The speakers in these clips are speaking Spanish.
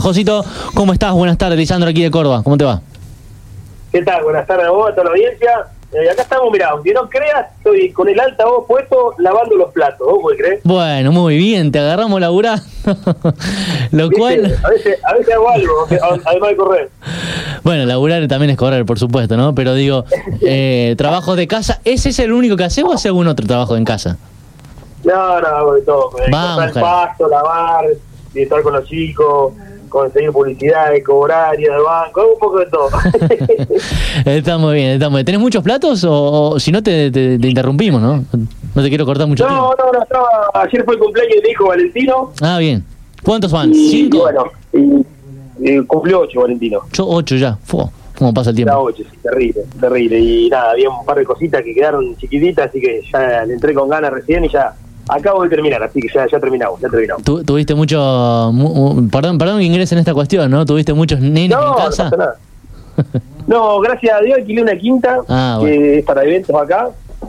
Josito, ¿cómo estás? Buenas tardes, Lisandro aquí de Córdoba, ¿cómo te va? ¿Qué tal? Buenas tardes a vos, a toda la audiencia. Acá estamos, mirá, aunque no creas, estoy con el altavoz puesto lavando los platos, ¿vos podés creer? Bueno, muy bien, te agarramos laburando. Lo ¿Viste? cual... A veces hago algo, además de correr. Bueno, laburar también es correr, por supuesto, ¿no? Pero digo, trabajos de casa, ¿ese es el único que haces o haces algún otro trabajo en casa? No, hago de todo. Vamos, cortar el pasto, lavar, estar con los chicos, conseguir publicidad, cobrar, ir al banco, hago un poco de todo. Está muy bien, está muy bien. ¿Tenés muchos platos o si no te interrumpimos, no? No te quiero cortar mucho tiempo. No, ayer fue el cumpleaños de mi hijo Valentino. Ah, bien. ¿Cuántos van? Y, ¿5? bueno, cumplió 8 Valentino. 8 ya. ¿Cómo pasa el tiempo? Ya 8, sí, terrible. Y nada, había un par de cositas que quedaron chiquititas, así que ya le entré con ganas recién y ya acabo de terminar, así que ya terminamos. ¿Tuviste mucho... perdón que ingrese en esta cuestión, ¿no? ¿Tuviste muchos nenes en casa? No pasa nada. No, gracias a Dios alquilé una quinta, que es para eventos acá.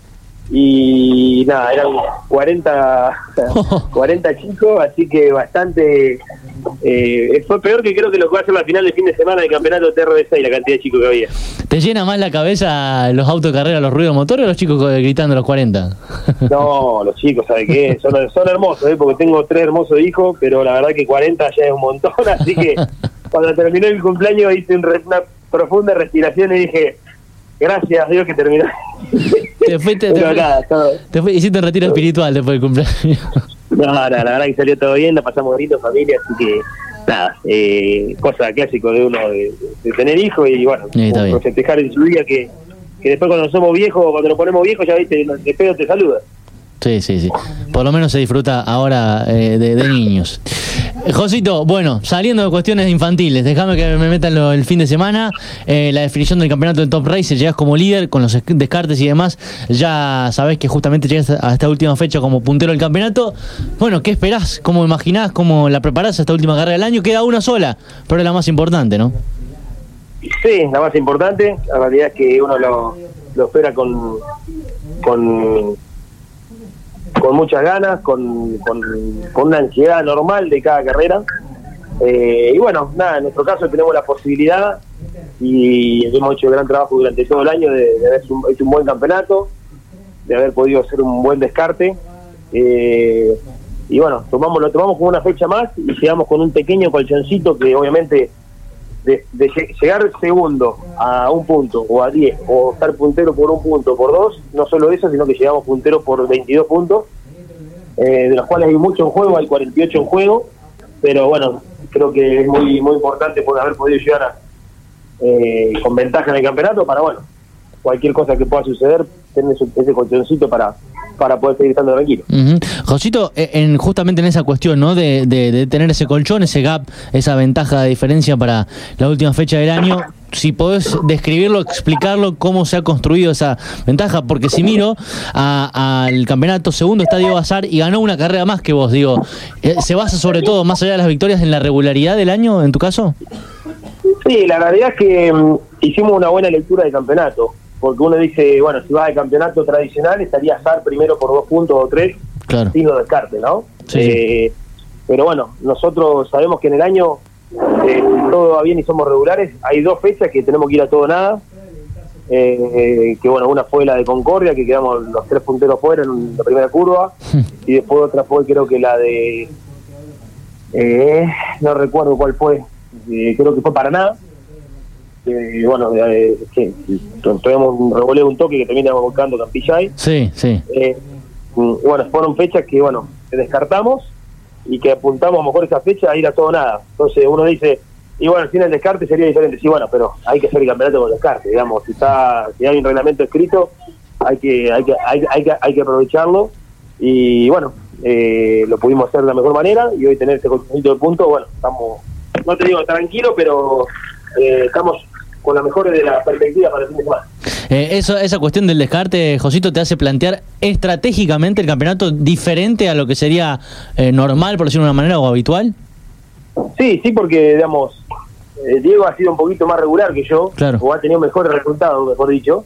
Y nada, eran 40 chicos, así que bastante... fue peor que creo que lo que va a ser la final de fin de semana del campeonato de TR6, la cantidad de chicos que había. ¿Te llena más la cabeza los autos de carrera, los ruidos motores o los chicos gritando a los 40? No, los chicos, ¿sabes qué? Son hermosos, porque tengo 3 hermosos hijos, pero la verdad que 40 ya es un montón, así que cuando terminó el cumpleaños hice una profunda respiración y dije, gracias a Dios que terminó. Hiciste un retiro espiritual después del cumpleaños. No, la verdad que salió todo bien, la pasamos bonito en familia, así que nada, cosa clásico de uno de tener hijos y bueno, festejar en su día que después cuando somos viejos, cuando nos ponemos viejos, ya viste, de pedo te saluda. Sí. Por lo menos se disfruta ahora de niños. Josito, bueno, saliendo de cuestiones infantiles, déjame que me metan el fin de semana, la definición del campeonato del Top Race, llegas como líder con los descartes y demás, ya sabés que justamente llegas a esta última fecha como puntero del campeonato. Bueno, ¿qué esperás? ¿Cómo imaginás? ¿Cómo la preparás a esta última carrera del año? Queda una sola, pero es la más importante, ¿no? Sí, la más importante, la realidad es que uno lo espera con muchas ganas, con una ansiedad normal de cada carrera. Y bueno, nada, en nuestro caso tenemos la posibilidad y hemos hecho gran trabajo durante todo el año de haber hecho un buen campeonato, de haber podido hacer un buen descarte. Y bueno, lo tomamos como una fecha más y llegamos con un pequeño colchoncito que obviamente de llegar segundo a un punto o a 10 o estar puntero por un punto, por 2, no solo eso, sino que llegamos punteros por 22 puntos, de los cuales hay mucho en juego, hay 48 en juego, pero bueno, creo que es muy importante por haber podido llegar con ventaja en el campeonato para, bueno, cualquier cosa que pueda suceder, tener ese colchoncito para poder seguir estando tranquilo. Josito, justamente en esa cuestión, ¿no? De tener ese colchón, ese gap, esa ventaja de diferencia para la última fecha del año, si podés describirlo, explicarlo, cómo se ha construido esa ventaja, porque si miro al campeonato, segundo está Diego Azar y ganó una carrera más que vos, digo, ¿se basa sobre todo, más allá de las victorias, en la regularidad del año, en tu caso? Sí, la realidad es que hicimos una buena lectura del campeonato, porque uno dice, bueno, si vas al campeonato tradicional estaría Azar primero por 2 puntos o 3, claro, sin los descartes, ¿no? Sí. Pero bueno, nosotros sabemos que en el año todo va bien y somos regulares. Hay 2 fechas que tenemos que ir a todo o nada, que bueno, una fue la de Concordia, que quedamos los 3 punteros fuera en la primera curva, y después otra fue creo que la de no recuerdo cuál fue, creo que fue Paraná. Bueno, tuvimos un revoleo, un toque que terminamos buscando Campillay. Sí. Bueno, fueron fechas que, bueno, descartamos y que apuntamos a lo mejor esa fecha a ir a todo o nada. Entonces uno dice, y bueno, sin el descarte sería diferente. Sí, bueno, pero hay que hacer el campeonato con descarte, digamos. Si hay un reglamento escrito, hay que aprovecharlo. Y bueno, lo pudimos hacer de la mejor manera y hoy tener este conjunto de puntos, bueno, estamos, no te digo tranquilos, pero estamos con la mejor de la perspectiva para el fin de semana. Esa cuestión del descarte, Josito, te hace plantear estratégicamente el campeonato diferente a lo que sería normal, por decirlo de una manera, o habitual. Sí, porque, digamos, Diego ha sido un poquito más regular que yo, claro, o ha tenido mejores resultados, mejor dicho,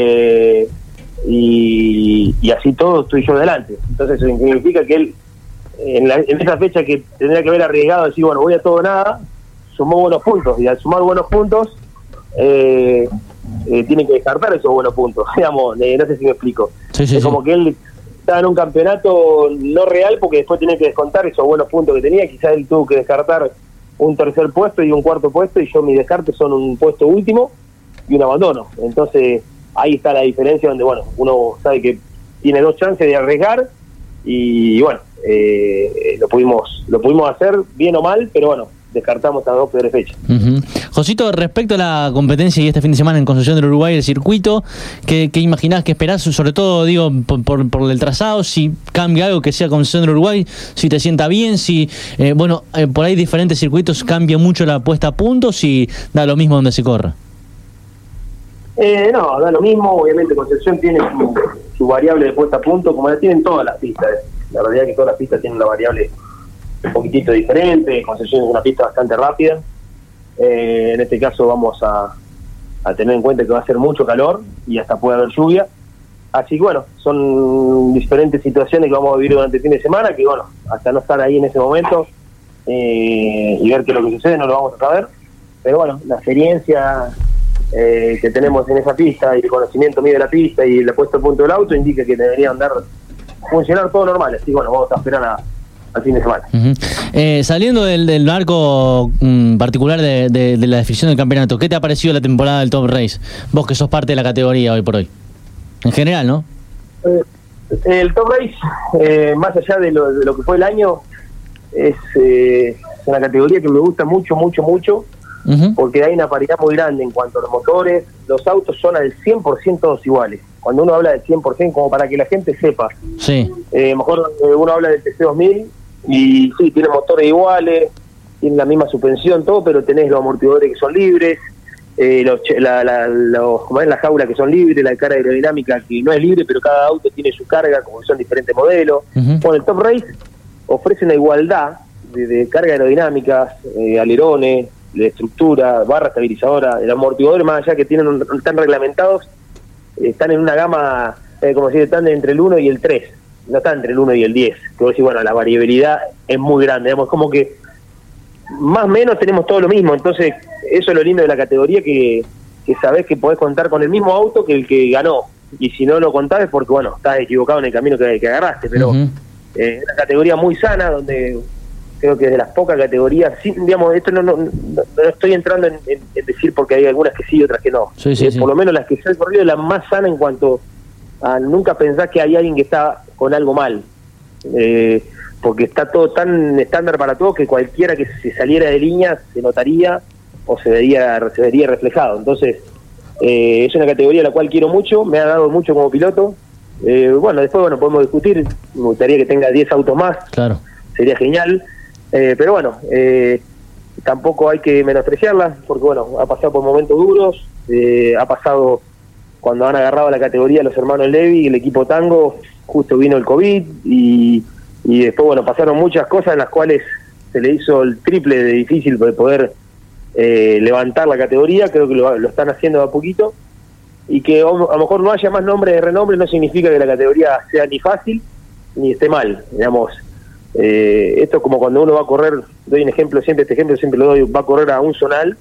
y así todo estoy yo delante. Entonces eso significa que él en esa fecha que tendría que haber arriesgado, decir, bueno, voy a todo o nada, sumó buenos puntos, y al sumar buenos puntos, tiene que descartar esos buenos puntos, digamos, no sé si me explico. Sí, es como que él estaba en un campeonato no real, porque después tiene que descontar esos buenos puntos que tenía, quizás él tuvo que descartar un tercer puesto y un cuarto puesto, y yo mi descarte son un puesto último y un abandono. Entonces ahí está la diferencia, donde bueno, uno sabe que tiene 2 chances de arriesgar, y bueno, lo pudimos hacer bien o mal, pero bueno, descartamos las 2 peores fechas. Josito, respecto a la competencia y este fin de semana en Concepción del Uruguay, el circuito, ¿qué imaginás, qué esperás? Sobre todo, digo, por el trazado, si cambia algo que sea Concepción del Uruguay, si te sienta bien, si, por ahí diferentes circuitos cambia mucho la puesta a punto, si da lo mismo donde se corra. No, da lo mismo. Obviamente Concepción tiene su variable de puesta a punto, como la tienen todas las pistas. La realidad es que todas las pistas tienen una variable un poquitito diferente. Concepción es una pista bastante rápida. En este caso vamos a tener en cuenta que va a ser mucho calor y hasta puede haber lluvia. Así que bueno, son diferentes situaciones que vamos a vivir durante el fin de semana, que bueno, hasta no estar ahí en ese momento y ver qué es lo que sucede no lo vamos a saber. Pero bueno, la experiencia que tenemos en esa pista y el conocimiento mío de la pista y la puesta a punto del auto indica que debería funcionar todo normal. Así que bueno, vamos a esperar al fin de semana. Saliendo del marco particular de la definición del campeonato, ¿qué te ha parecido la temporada del Top Race? Vos que sos parte de la categoría hoy por hoy. En general, ¿no? El Top Race, más allá de lo que fue el año, es una categoría que me gusta mucho, porque hay una paridad muy grande en cuanto a los motores. Los autos son al 100% todos iguales. Cuando uno habla del 100%, como para que la gente sepa. Sí. Mejor uno habla del TC2000 y sí, tiene motores iguales, tiene la misma suspensión, todo, pero tenés los amortiguadores que son libres, como es la jaula que son libres, la carga aerodinámica que no es libre, pero cada auto tiene su carga, como son diferentes modelos. Bueno, el Top Race ofrece una igualdad de carga aerodinámicas, alerones, de estructura, barra estabilizadora. El amortiguador, más allá que están reglamentados, están en una gama, como si están entre el 1 y el 3, no están entre el 1 y el 10. Que vos decís, bueno, la variabilidad es muy grande, digamos, como que más o menos tenemos todo lo mismo. Entonces eso es lo lindo de la categoría, que sabés que podés contar con el mismo auto que el que ganó, y si no lo contás es porque, bueno, estás equivocado en el camino que agarraste. Pero es una categoría muy sana, donde creo que es de las pocas categorías, sí, digamos, esto no estoy entrando en decir, porque hay algunas que sí y otras que no. Sí. Por lo menos las que yo he corrido es la más sana en cuanto a nunca pensar que hay alguien que está con algo mal, porque está todo tan estándar para todos que cualquiera que se saliera de línea se notaría o se vería reflejado. Entonces es una categoría la cual quiero mucho, me ha dado mucho como piloto. Bueno, después podemos discutir, me gustaría que tenga 10 autos más, claro, sería genial. Pero bueno, tampoco hay que menospreciarla, porque bueno, ha pasado por momentos duros, ha pasado cuando han agarrado la categoría los hermanos Levy, el equipo Tango, justo vino el COVID, y después bueno, pasaron muchas cosas en las cuales se le hizo el triple de difícil de poder levantar la categoría. Creo que lo están haciendo de a poquito, y que a lo mejor no haya más nombres de renombre no significa que la categoría sea ni fácil ni esté mal, digamos. Esto es como cuando uno va a correr, doy un ejemplo, siempre lo doy, va a correr a un zonal,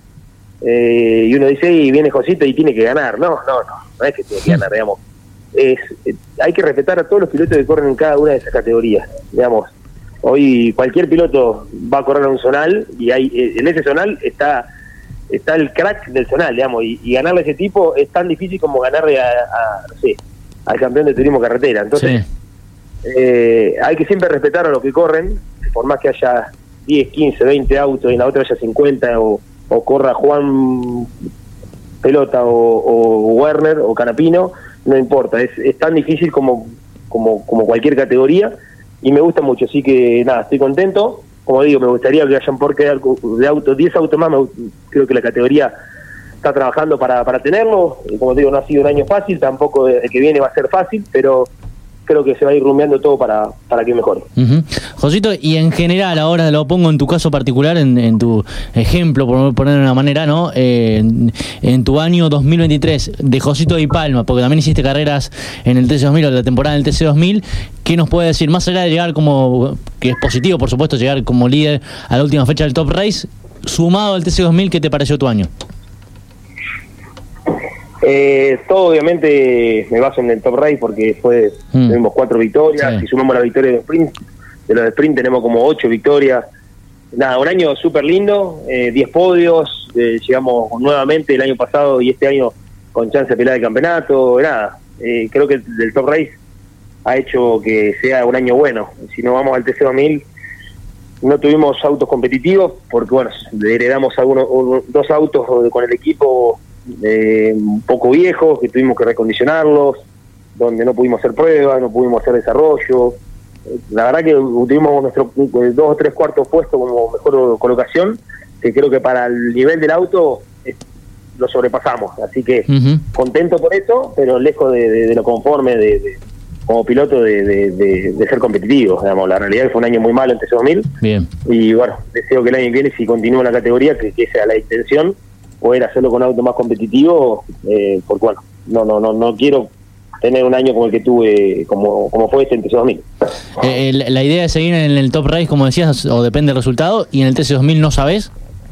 y uno dice, y viene Josito y tiene que ganar. No es que tiene que ganar, digamos. Hay que respetar a todos los pilotos que corren en cada una de esas categorías, digamos. Hoy cualquier piloto va a correr a un zonal, y en ese zonal está el crack del zonal, digamos, y ganarle a ese tipo es tan difícil como ganarle no sé, al campeón de turismo carretera. Entonces sí. Hay que siempre respetar a los que corren, por más que haya 10, 15, 20 autos y en la otra haya 50, o corra Juan Pelota o Werner o Canapino, no importa, es tan difícil como cualquier categoría, y me gusta mucho. Así que nada, estoy contento. Como digo, me gustaría que hayan por qué de autos, 10 autos más. Creo que la categoría está trabajando para tenerlo. Como digo, no ha sido un año fácil, tampoco el que viene va a ser fácil, pero creo que se va a ir rumiando todo para que mejore. Josito, y en general, ahora lo pongo en tu caso particular, en tu ejemplo, por poner de una manera, ¿no? En tu año 2023, de Josito Di Palma, porque también hiciste carreras en el TC2000 o la temporada del TC2000, ¿qué nos puede decir? Más allá de llegar como, que es positivo, por supuesto, llegar como líder a la última fecha del Top Race, sumado al TC2000, ¿qué te pareció tu año? Todo obviamente me baso en el Top Race porque tuvimos 4 victorias, si sumamos la victoria de los sprint tenemos como 8 victorias. Nada, un año súper lindo, 10 podios, llegamos nuevamente el año pasado y este año con chance de pelear el campeonato. Nada, creo que el Top Race ha hecho que sea un año bueno. Si no vamos al TC2000, no tuvimos autos competitivos porque bueno, heredamos 2 autos con el equipo un poco viejos, que tuvimos que recondicionarlos, donde no pudimos hacer pruebas, no pudimos hacer desarrollo. La verdad que tuvimos nuestro 2 o 3 cuartos puestos como mejor colocación, que creo que para el nivel del auto lo sobrepasamos, así que contento por eso, pero lejos de lo conforme como piloto de ser competitivos, digamos. La realidad es que fue un año muy malo en TC2000. Bien. Y bueno, deseo que el año que viene, si continúa en la categoría, que sea la intención, poder hacerlo con auto más competitivo, porque bueno, no quiero tener un año como el que tuve, como fue este en TC2000. La idea es seguir en el Top Race, como decías, o depende del resultado, y en el TC2000 no sabes.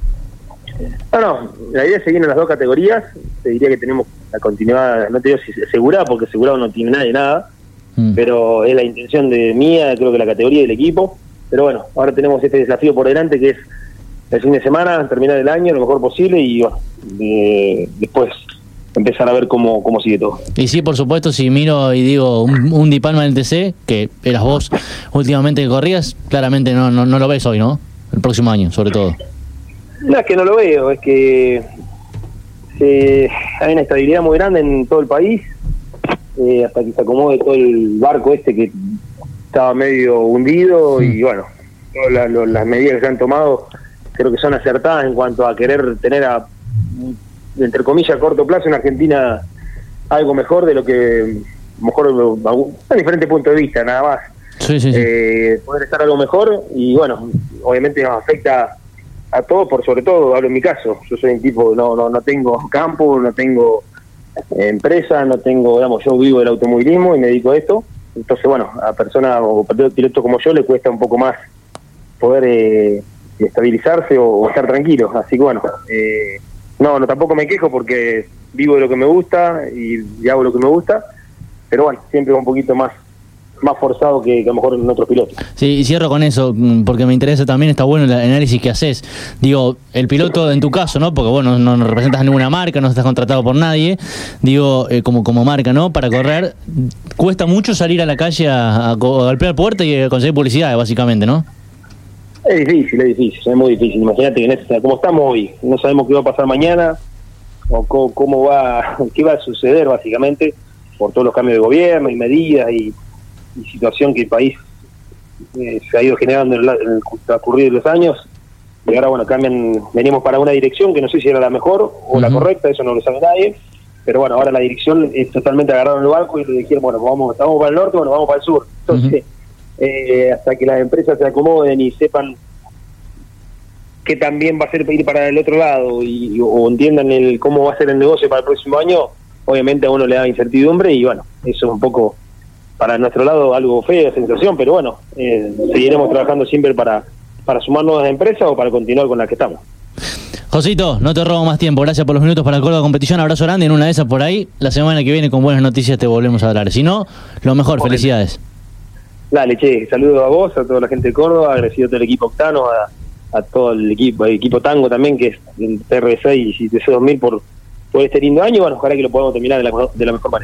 No, la idea es seguir en las 2 categorías. Te diría que tenemos la continuidad, no te digo si asegurada, porque asegurado no tiene nadie nada, pero es la intención de mía, creo que la categoría del equipo. Pero bueno, ahora tenemos este desafío por delante, que es el fin de semana, terminar el año lo mejor posible y bueno, después empezar a ver cómo sigue todo. Y sí, por supuesto, si miro y digo un Di Palma en el TC, que eras vos últimamente que corrías, claramente no lo ves hoy, ¿no? El próximo año, sobre todo. No, es que no lo veo, es que hay una estabilidad muy grande en todo el país, hasta que se acomode todo el barco este que estaba medio hundido y bueno, todas las medidas que se han tomado creo que son acertadas en cuanto a querer tener entre comillas a corto plazo en Argentina algo mejor de lo que mejor a diferentes puntos de vista, nada más. Sí. Poder estar algo mejor y bueno, obviamente nos afecta a todos, sobre todo hablo en mi caso, yo soy un tipo, no tengo campo, no tengo empresa, no tengo, digamos, yo vivo del automovilismo y me dedico a esto, entonces bueno, a personas o pilotos como yo le cuesta un poco más poder estabilizarse o estar tranquilos, así que bueno, no tampoco me quejo porque vivo de lo que me gusta y hago lo que me gusta, pero bueno, siempre un poquito más forzado que a lo mejor en otros pilotos. Sí, y cierro con eso, porque me interesa también, está bueno el análisis que haces. Digo, el piloto en tu caso, ¿no? Porque bueno, no representas a ninguna marca, no estás contratado por nadie. Digo, como marca, ¿no? Para correr, cuesta mucho salir a la calle a golpear puerta y conseguir publicidad, básicamente, ¿no? Es difícil, es muy difícil. Imagínate que como estamos hoy, no sabemos qué va a pasar mañana o qué va a suceder, básicamente, por todos los cambios de gobierno y medidas y situación que el país se ha ido generando en el transcurrir de los años, y ahora bueno, venimos para una dirección que no sé si era la mejor o la correcta, eso no lo sabe nadie, pero bueno, ahora la dirección es totalmente agarraron el barco y le dijeron, bueno, vamos para el norte, bueno, vamos para el sur. Entonces, hasta que las empresas se acomoden y sepan que también va a ser ir para el otro lado o entiendan cómo va a ser el negocio para el próximo año, obviamente a uno le da incertidumbre y bueno, eso es un poco para nuestro lado algo feo, sensación, pero bueno, seguiremos trabajando siempre para sumar nuevas empresas o para continuar con las que estamos. Josito, no te robo más tiempo, gracias por los minutos para Córdoba Competición, abrazo grande, en una de esas por ahí, la semana que viene con buenas noticias te volvemos a hablar, si no, lo mejor, felicidades. Dale, che, saludos a vos, a toda la gente de Córdoba, agradecido a todo el equipo Octano, a todo el equipo Tango también, que es el TR6 y TC2000 por este lindo año, bueno, ojalá que lo podamos terminar de la mejor manera.